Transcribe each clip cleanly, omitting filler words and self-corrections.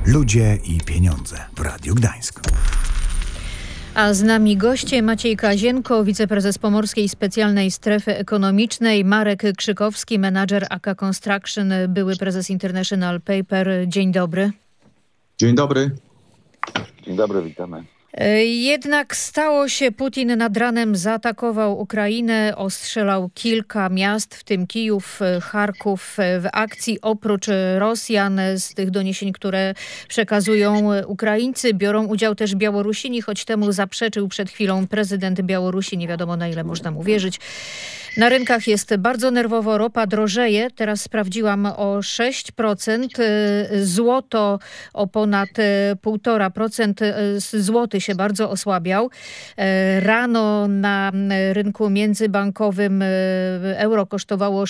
Ludzie i pieniądze w Radiu Gdańsk. A z nami goście Maciej Kazienko, wiceprezes Pomorskiej Specjalnej Strefy Ekonomicznej, Marek Krzykowski, menadżer AK Construction, były prezes International Paper. Dzień dobry. Dzień dobry. Dzień dobry, witamy. Jednak stało się, Putin nad ranem zaatakował Ukrainę, ostrzelał kilka miast, w tym Kijów, Charków. W akcji oprócz Rosjan, z tych doniesień, które przekazują Ukraińcy, biorą udział też Białorusini, choć temu zaprzeczył przed chwilą prezydent Białorusi. Nie wiadomo, na ile można mu wierzyć. Na rynkach jest bardzo nerwowo, ropa drożeje. Teraz sprawdziłam o 6%. Złoto o ponad 1,5%. Złoty się bardzo osłabiał. Rano na rynku międzybankowym euro kosztowało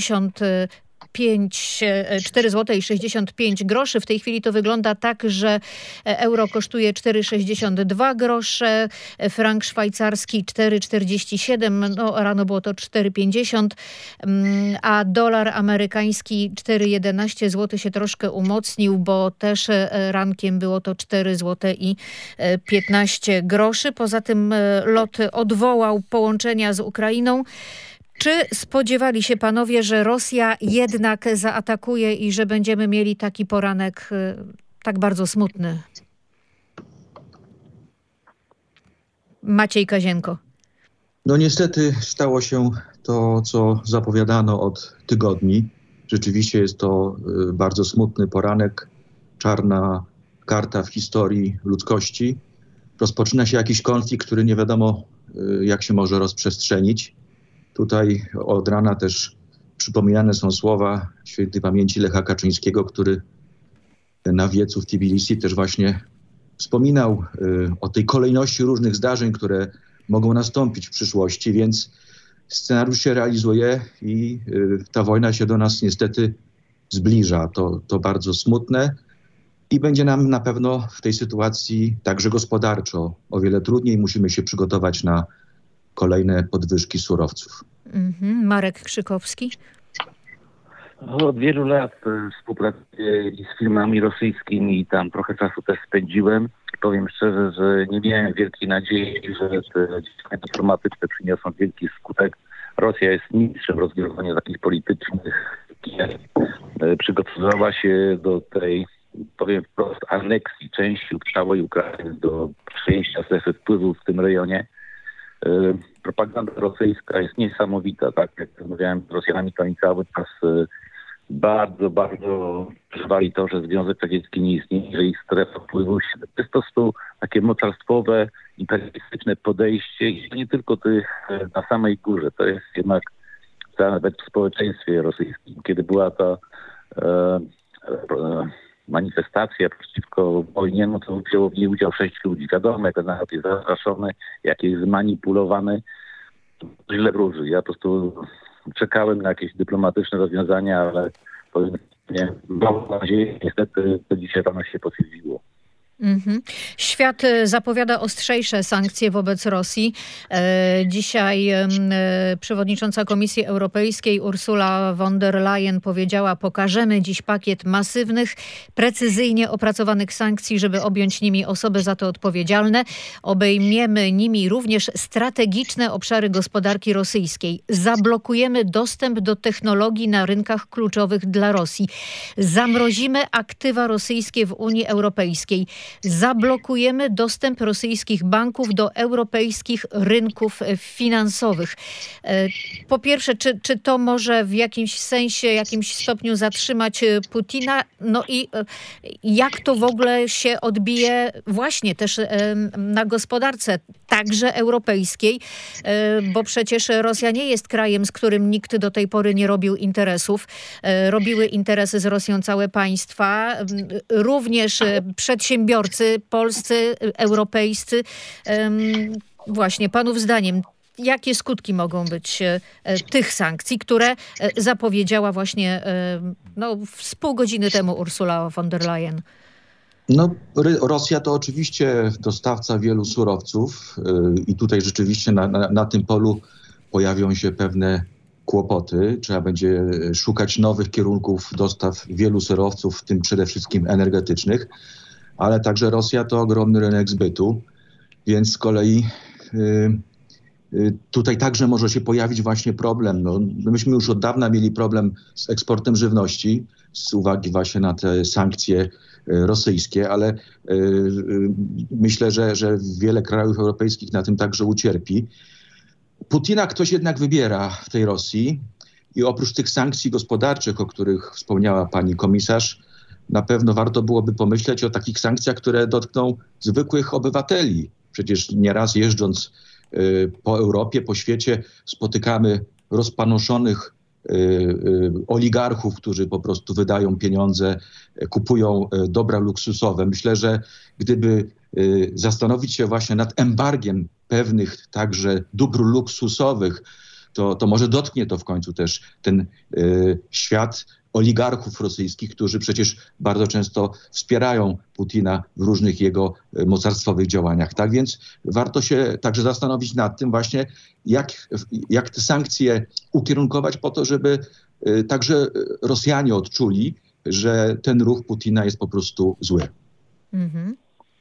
4 zł i 65 groszy. W tej chwili to wygląda tak, że euro kosztuje 4,62 grosze, frank szwajcarski 4,47, no rano było to 4,50, a dolar amerykański 4,11 zł się troszkę umocnił, bo też rankiem było to 4 zł i 15 groszy. Poza tym LOT odwołał połączenia z Ukrainą. Czy spodziewali się panowie, że Rosja jednak zaatakuje i że będziemy mieli taki poranek tak bardzo smutny? Maciej Kazienko. No niestety stało się to, co zapowiadano od tygodni. Rzeczywiście jest to bardzo smutny poranek, czarna karta w historii ludzkości. Rozpoczyna się jakiś konflikt, który nie wiadomo, jak się może rozprzestrzenić. Tutaj od rana też przypominane są słowa świętej pamięci Lecha Kaczyńskiego, który na wiecu w Tbilisi też właśnie wspominał o tej kolejności różnych zdarzeń, które mogą nastąpić w przyszłości, więc scenariusz się realizuje i ta wojna się do nas niestety zbliża. To bardzo smutne i będzie nam na pewno w tej sytuacji także gospodarczo o wiele trudniej. Musimy się przygotować na kolejne podwyżki surowców. Marek Krzykowski. Od wielu lat współpracuję z firmami rosyjskimi i tam trochę czasu też spędziłem. Powiem szczerze, że nie miałem wielkiej nadziei, że te działania dyplomatyczne przyniosą wielki skutek. Rosja jest mistrzem rozgrywania takich politycznych. Przygotowała się do tej, powiem wprost, aneksji części całej Ukrainy, do przejęcia strefy wpływów w tym rejonie. Propaganda rosyjska jest niesamowita, tak? Jak rozmawiałem z Rosjanami, to oni cały czas bardzo, bardzo przeżywali to, że Związek Radziecki nie istnieje, że ich strefa wpływów to jest po prostu takie mocarstwowe, imperialistyczne podejście i nie tylko tych na samej górze, to jest jednak nawet w społeczeństwie rosyjskim. Kiedy była ta manifestacja przeciwko wojnie, no to wzięło w niej udział 6 ludzi. Wiadomo, jak ten naród jest zastraszony, jak jest zmanipulowany, to źle wróży. Ja po prostu czekałem na jakieś dyplomatyczne rozwiązania, ale powiem, nie, mam nadzieję, niestety to dzisiaj rano się potwierdziło. Świat zapowiada ostrzejsze sankcje wobec Rosji. Dzisiaj przewodnicząca Komisji Europejskiej Ursula von der Leyen powiedziała: pokażemy dziś pakiet masywnych, precyzyjnie opracowanych sankcji, żeby objąć nimi osoby za to odpowiedzialne. Obejmiemy nimi również strategiczne obszary gospodarki rosyjskiej. Zablokujemy dostęp do technologii na rynkach kluczowych dla Rosji. Zamrozimy aktywa rosyjskie w Unii Europejskiej. Zablokujemy dostęp rosyjskich banków do europejskich rynków finansowych. Po pierwsze, czy to może w jakimś sensie, jakimś stopniu zatrzymać Putina? No i jak to w ogóle się odbije właśnie też na gospodarce, także europejskiej? Bo przecież Rosja nie jest krajem, z którym nikt do tej pory nie robił interesów. Robiły interesy z Rosją całe państwa, również przedsiębiorcy polscy, europejscy. Właśnie, panów zdaniem, jakie skutki mogą być tych sankcji, które zapowiedziała właśnie z pół godziny temu Ursula von der Leyen? No, Rosja to oczywiście dostawca wielu surowców i tutaj rzeczywiście na tym polu pojawią się pewne kłopoty. Trzeba będzie szukać nowych kierunków dostaw wielu surowców, w tym przede wszystkim energetycznych, ale także Rosja to ogromny rynek zbytu, więc z kolei tutaj także może się pojawić właśnie problem. No, myśmy już od dawna mieli problem z eksportem żywności z uwagi właśnie na te sankcje rosyjskie, ale myślę, że wiele krajów europejskich na tym także ucierpi. Putina ktoś jednak wybiera w tej Rosji i oprócz tych sankcji gospodarczych, o których wspomniała pani komisarz, na pewno warto byłoby pomyśleć o takich sankcjach, które dotkną zwykłych obywateli. Przecież nieraz jeżdżąc po Europie, po świecie spotykamy rozpanoszonych oligarchów, którzy po prostu wydają pieniądze, kupują dobra luksusowe. Myślę, że gdyby zastanowić się właśnie nad embargiem pewnych także dóbr luksusowych, to może dotknie to w końcu też ten świat oligarchów rosyjskich, którzy przecież bardzo często wspierają Putina w różnych jego mocarstwowych działaniach. Tak więc warto się także zastanowić nad tym właśnie, jak te sankcje ukierunkować po to, żeby także Rosjanie odczuli, że ten ruch Putina jest po prostu zły. Mhm.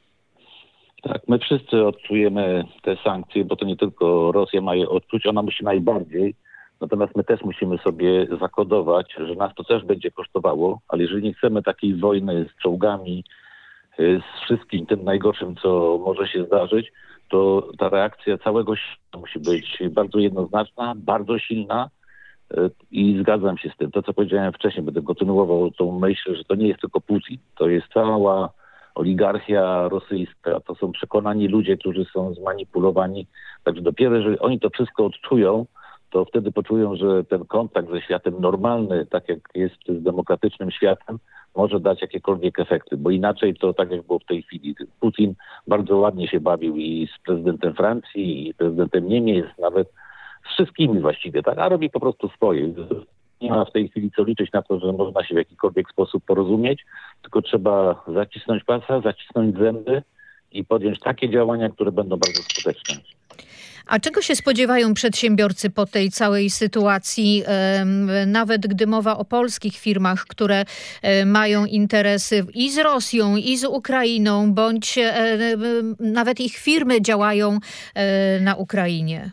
Tak, my wszyscy odczujemy te sankcje, bo to nie tylko Rosja ma je odczuć, ona musi najbardziej. Natomiast my też musimy sobie zakodować, że nas to też będzie kosztowało, ale jeżeli nie chcemy takiej wojny z czołgami, z wszystkim tym najgorszym, co może się zdarzyć, to ta reakcja całego świata musi być bardzo jednoznaczna, bardzo silna i zgadzam się z tym. To, co powiedziałem wcześniej, będę kontynuował tą myśl, że to nie jest tylko Putin, to jest cała oligarchia rosyjska, to są przekonani ludzie, którzy są zmanipulowani. Także dopiero jeżeli oni to wszystko odczują, to wtedy poczują, że ten kontakt ze światem normalny, tak jak jest z demokratycznym światem, może dać jakiekolwiek efekty, bo inaczej to tak jak było w tej chwili. Putin bardzo ładnie się bawił i z prezydentem Francji, i prezydentem Niemiec, nawet z wszystkimi właściwie, tak, a robi po prostu swoje. Nie ma w tej chwili co liczyć na to, że można się w jakikolwiek sposób porozumieć, tylko trzeba zacisnąć pasa, zacisnąć zęby i podjąć takie działania, które będą bardzo skuteczne. A czego się spodziewają przedsiębiorcy po tej całej sytuacji, nawet gdy mowa o polskich firmach, które mają interesy i z Rosją, i z Ukrainą, bądź nawet ich firmy działają na Ukrainie?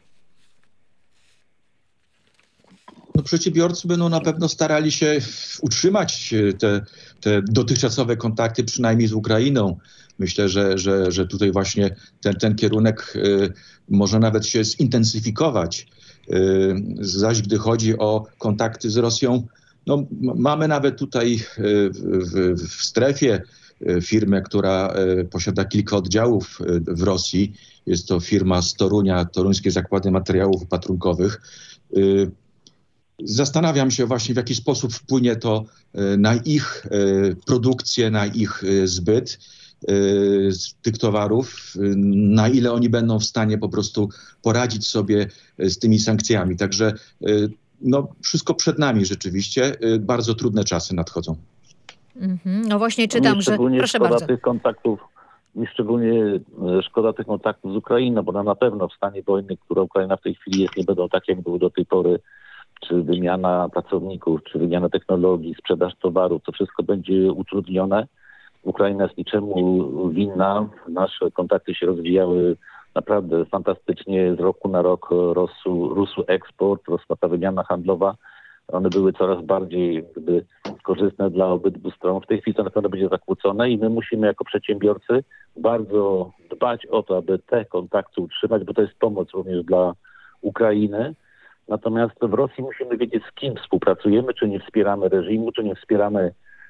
No, przedsiębiorcy będą na pewno starali się utrzymać te dotychczasowe kontakty, przynajmniej z Ukrainą. Myślę, że tutaj właśnie ten kierunek może nawet się zintensyfikować. Zaś gdy chodzi o kontakty z Rosją, no, mamy nawet tutaj w strefie firmę, która posiada kilka oddziałów w Rosji. Jest to firma z Torunia, Toruńskie Zakłady Materiałów Opatrunkowych. Zastanawiam się właśnie, w jaki sposób wpłynie to na ich produkcję, na ich zbyt tych towarów, na ile oni będą w stanie po prostu poradzić sobie z tymi sankcjami. Także no, wszystko przed nami rzeczywiście. Bardzo trudne czasy nadchodzą. No właśnie czytam, że... Proszę bardzo. Szczególnie szkoda tych kontaktów z Ukrainą, bo na pewno w stanie wojny, która Ukraina w tej chwili jest, nie będą tak, jak były do tej pory, czy wymiana pracowników, czy wymiana technologii, sprzedaż towarów, to wszystko będzie utrudnione. Ukraina jest niczemu winna. Nasze kontakty się rozwijały naprawdę fantastycznie. Z roku na rok rósł eksport, rosła ta wymiana handlowa. One były coraz bardziej korzystne dla obydwu stron. W tej chwili to na pewno będzie zakłócone i my musimy jako przedsiębiorcy bardzo dbać o to, aby te kontakty utrzymać, bo to jest pomoc również dla Ukrainy. Natomiast w Rosji musimy wiedzieć, z kim współpracujemy, czy nie wspieramy reżimu, czy nie wspieramy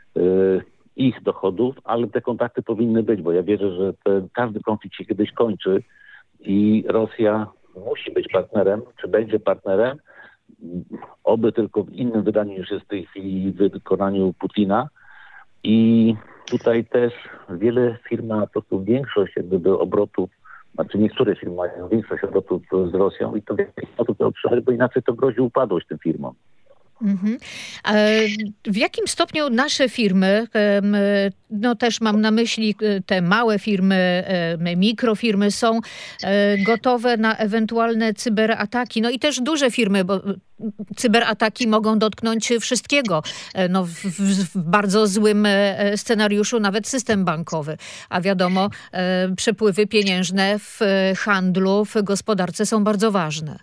ich dochodów, ale te kontakty powinny być, bo ja wierzę, że każdy konflikt się kiedyś kończy i Rosja musi być partnerem, czy będzie partnerem, oby tylko w innym wydaniu niż jest w tej chwili w wykonaniu Putina. I tutaj też wiele firm ma po prostu większość obrotów, znaczy niektóre firmy mają większość obrotów z Rosją i to w jakiś sposób to trzeba, bo inaczej to grozi upadłość tym firmom. W jakim stopniu nasze firmy, no też mam na myśli te małe firmy, mikrofirmy, są gotowe na ewentualne cyberataki? No i też duże firmy, bo cyberataki mogą dotknąć wszystkiego. No w bardzo złym scenariuszu nawet system bankowy. A wiadomo, przepływy pieniężne w handlu, w gospodarce są bardzo ważne.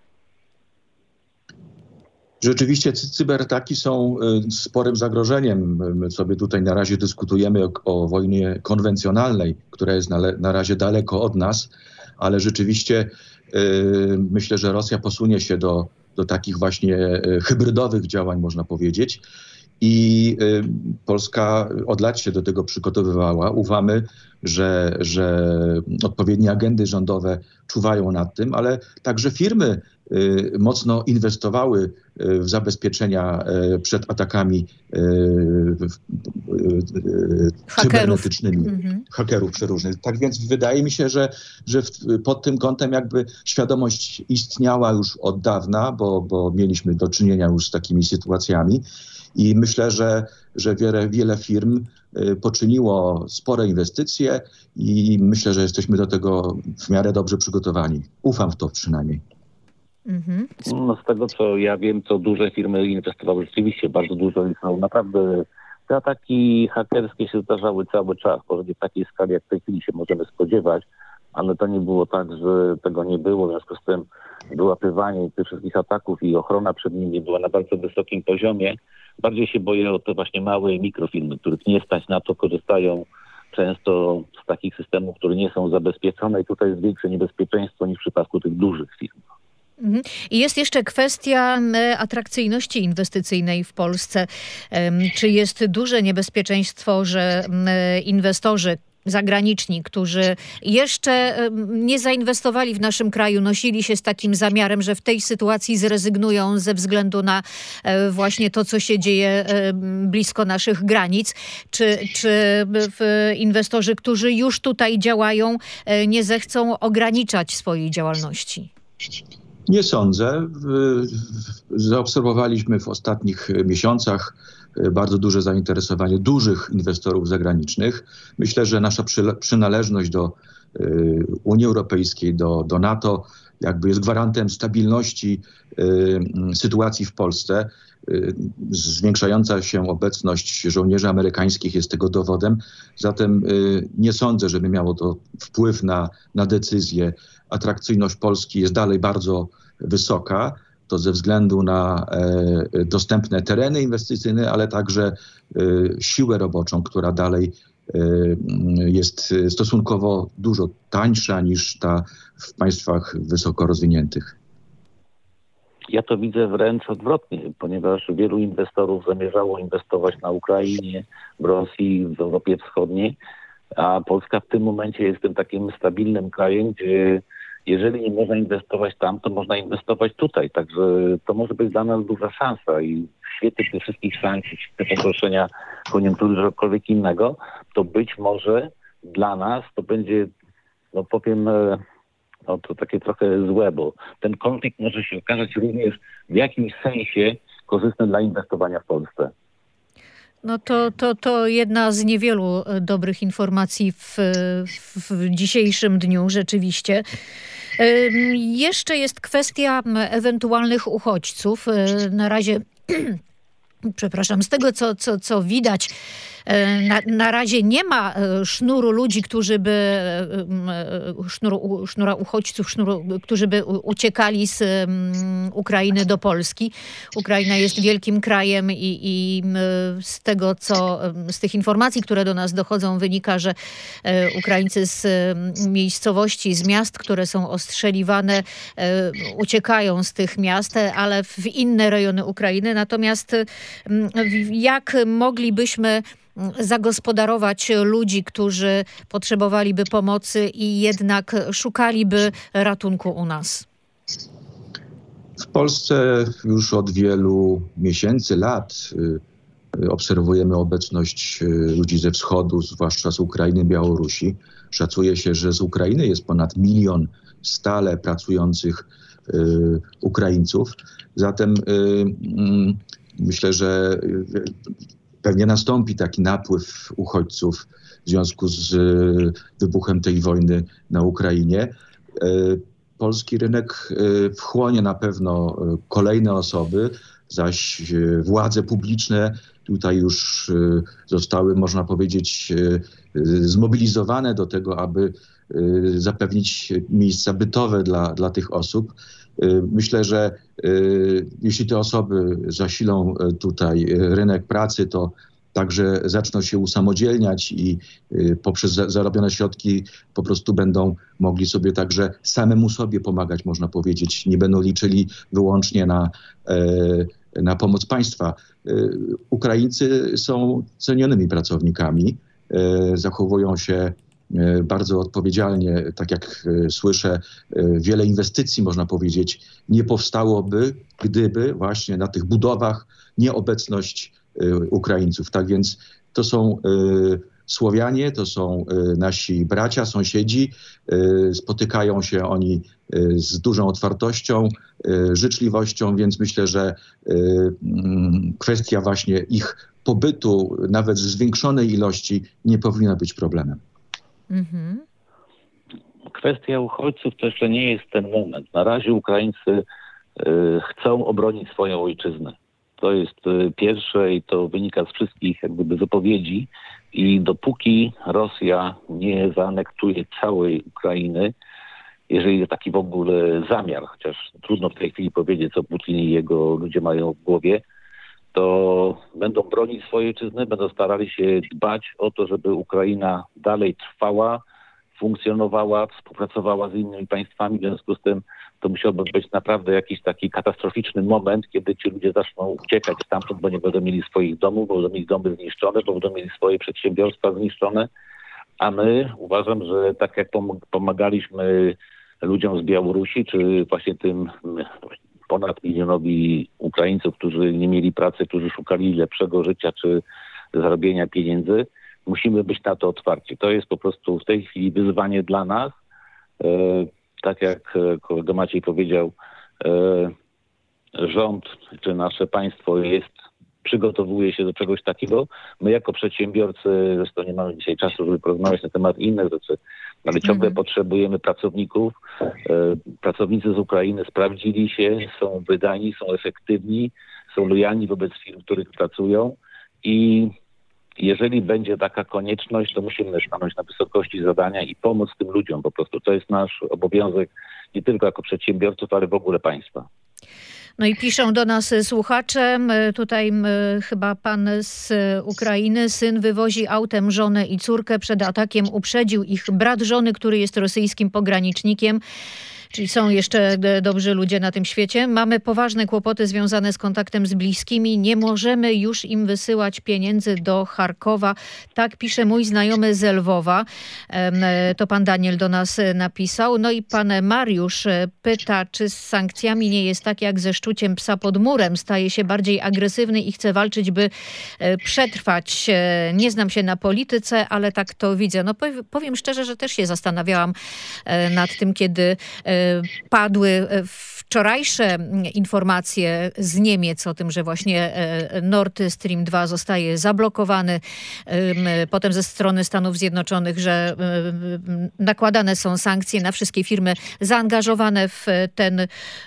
Rzeczywiście cyberataki są sporym zagrożeniem. My sobie tutaj na razie dyskutujemy o wojnie konwencjonalnej, która jest na razie daleko od nas, ale rzeczywiście myślę, że Rosja posunie się do takich właśnie hybrydowych działań, można powiedzieć. I Polska od lat się do tego przygotowywała. Ufamy, że odpowiednie agendy rządowe czuwają nad tym, ale także firmy mocno inwestowały w zabezpieczenia przed atakami cybernetycznymi, hakerów przeróżnych. Tak więc wydaje mi się, że pod tym kątem jakby świadomość istniała już od dawna, bo mieliśmy do czynienia już z takimi sytuacjami. I myślę, że wiele firm poczyniło spore inwestycje i myślę, że jesteśmy do tego w miarę dobrze przygotowani. Ufam w to przynajmniej. No z tego, co ja wiem, to duże firmy inwestowały rzeczywiście bardzo dużo i są naprawdę... Te ataki hakerskie się zdarzały cały czas, może nie w takiej skali, jak w tej chwili się możemy spodziewać, ale to nie było tak, że tego nie było. W związku z tym wyłapywanie tych wszystkich ataków i ochrona przed nimi była na bardzo wysokim poziomie. Bardziej się boję o te właśnie małe mikrofirmy, których nie stać na to, korzystają często z takich systemów, które nie są zabezpieczone i tutaj jest większe niebezpieczeństwo niż w przypadku tych dużych firm. I jest jeszcze kwestia atrakcyjności inwestycyjnej w Polsce. Czy jest duże niebezpieczeństwo, że inwestorzy zagraniczni, którzy jeszcze nie zainwestowali w naszym kraju, nosili się z takim zamiarem, że w tej sytuacji zrezygnują ze względu na właśnie to, co się dzieje blisko naszych granic? Czy inwestorzy, którzy już tutaj działają, nie zechcą ograniczać swojej działalności? Nie sądzę. Zaobserwowaliśmy w ostatnich miesiącach bardzo duże zainteresowanie dużych inwestorów zagranicznych. Myślę, że nasza przynależność do Unii Europejskiej, do NATO jakby jest gwarantem stabilności sytuacji w Polsce. Zwiększająca się obecność żołnierzy amerykańskich jest tego dowodem. Zatem nie sądzę, żeby miało to wpływ na decyzję. Atrakcyjność Polski jest dalej bardzo wysoka. To ze względu na dostępne tereny inwestycyjne, ale także siłę roboczą, która dalej jest stosunkowo dużo tańsza niż ta w państwach wysoko rozwiniętych. Ja to widzę wręcz odwrotnie, ponieważ wielu inwestorów zamierzało inwestować na Ukrainie, w Rosji, w Europie Wschodniej, a Polska w tym momencie jest tym takim stabilnym krajem, gdzie jeżeli nie można inwestować tam, to można inwestować tutaj. Także to może być dla nas duża szansa i w świetle tych wszystkich sankcji, w pogorszenia koniunktury, czegokolwiek innego, to być może dla nas to będzie, no powiem, no to takie trochę złe, bo ten konflikt może się okazać również w jakimś sensie korzystny dla inwestowania w Polsce. No to jedna z niewielu dobrych informacji w dzisiejszym dniu, rzeczywiście. Jeszcze jest kwestia ewentualnych uchodźców. Na razie, przepraszam, z tego co widać, na razie nie ma sznuru ludzi, którzy by sznura uchodźców, którzy by uciekali z Ukrainy do Polski. Ukraina jest wielkim krajem i z tych informacji, które do nas dochodzą, wynika, że Ukraińcy z miejscowości, z miast, które są ostrzeliwane, uciekają z tych miast, ale w inne rejony Ukrainy. Natomiast jak moglibyśmy zagospodarować ludzi, którzy potrzebowaliby pomocy i jednak szukaliby ratunku u nas? W Polsce już od wielu miesięcy, lat obserwujemy obecność ludzi ze wschodu, zwłaszcza z Ukrainy, Białorusi. Szacuje się, że z Ukrainy jest ponad 1 milion stale pracujących Ukraińców. Zatem Myślę, że pewnie nastąpi taki napływ uchodźców w związku z wybuchem tej wojny na Ukrainie. Polski rynek wchłonie na pewno kolejne osoby, zaś władze publiczne tutaj już zostały, można powiedzieć, zmobilizowane do tego, aby zapewnić miejsca bytowe dla tych osób. Myślę, że jeśli te osoby zasilą tutaj rynek pracy, to także zaczną się usamodzielniać i poprzez zarobione środki po prostu będą mogli sobie także samemu sobie pomagać, można powiedzieć. Nie będą liczyli wyłącznie na pomoc państwa. Ukraińcy są cenionymi pracownikami, zachowują się bardzo odpowiedzialnie, tak jak słyszę, wiele inwestycji, można powiedzieć, nie powstałoby, gdyby właśnie na tych budowach nieobecność Ukraińców. Tak więc to są Słowianie, to są nasi bracia, sąsiedzi. Spotykają się oni z dużą otwartością, życzliwością, więc myślę, że kwestia właśnie ich pobytu, nawet w zwiększonej ilości, nie powinna być problemem. Kwestia uchodźców to jeszcze nie jest ten moment. Na razie Ukraińcy chcą obronić swoją ojczyznę. To jest pierwsze i to wynika z wszystkich jak gdyby wypowiedzi i dopóki Rosja nie zaanektuje całej Ukrainy, jeżeli jest taki w ogóle zamiar, chociaż trudno w tej chwili powiedzieć, co Putin i jego ludzie mają w głowie, to będą bronić swojej ojczyzny, będą starali się dbać o to, żeby Ukraina dalej trwała, funkcjonowała, współpracowała z innymi państwami. W związku z tym to musiałby być naprawdę jakiś taki katastroficzny moment, kiedy ci ludzie zaczną uciekać stamtąd, bo nie będą mieli swoich domów, bo będą mieli domy zniszczone, bo będą mieli swoje przedsiębiorstwa zniszczone. A my uważam, że tak jak pomagaliśmy ludziom z Białorusi, czy właśnie tym ponad milionowi Ukraińców, którzy nie mieli pracy, którzy szukali lepszego życia czy zarobienia pieniędzy, musimy być na to otwarci. To jest po prostu w tej chwili wyzwanie dla nas. Tak jak kolega Maciej powiedział, rząd czy nasze państwo przygotowuje się do czegoś takiego. My jako przedsiębiorcy, zresztą nie mamy dzisiaj czasu, żeby porozmawiać na temat innych rzeczy, ale ciągle potrzebujemy pracowników. Pracownicy z Ukrainy sprawdzili się, są wydajni, są efektywni, są lojalni wobec firm, w których pracują i jeżeli będzie taka konieczność, to musimy stanąć na wysokości zadania i pomóc tym ludziom po prostu. To jest nasz obowiązek nie tylko jako przedsiębiorców, ale w ogóle państwa. No i piszą do nas słuchacze, tutaj chyba pan z Ukrainy, syn wywozi autem żonę i córkę. Przed atakiem uprzedził ich brat żony, który jest rosyjskim pogranicznikiem. Czyli są jeszcze dobrzy ludzie na tym świecie. Mamy poważne kłopoty związane z kontaktem z bliskimi. Nie możemy już im wysyłać pieniędzy do Charkowa. Tak pisze mój znajomy z Lwowa. To pan Daniel do nas napisał. No i pan Mariusz pyta, czy z sankcjami nie jest tak jak ze szczuciem psa pod murem. Staje się bardziej agresywny i chce walczyć, by przetrwać. Nie znam się na polityce, ale tak to widzę. No powiem szczerze, że też się zastanawiałam nad tym, kiedy padły wczorajsze informacje z Niemiec o tym, że właśnie Nord Stream 2 zostaje zablokowany. Potem ze strony Stanów Zjednoczonych, że nakładane są sankcje na wszystkie firmy zaangażowane w ten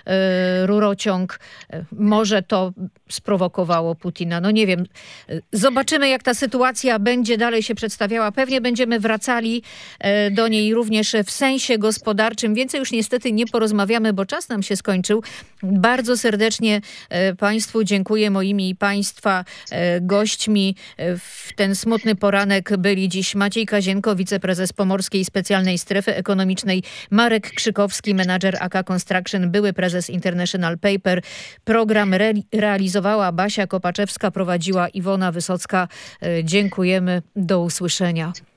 rurociąg. Może to sprowokowało Putina. No nie wiem. Zobaczymy, jak ta sytuacja będzie dalej się przedstawiała. Pewnie będziemy wracali do niej również w sensie gospodarczym. Więcej już niestety nie porozmawiamy, bo czas nam się skończył. Bardzo serdecznie Państwu dziękuję. Moimi i Państwa gośćmi w ten smutny poranek byli dziś Maciej Kazienko, wiceprezes Pomorskiej Specjalnej Strefy Ekonomicznej, Marek Krzykowski, menadżer AK Construction, były prezes International Paper. Program realizowała Basia Kopaczewska, prowadziła Iwona Wysocka. Dziękujemy. Do usłyszenia.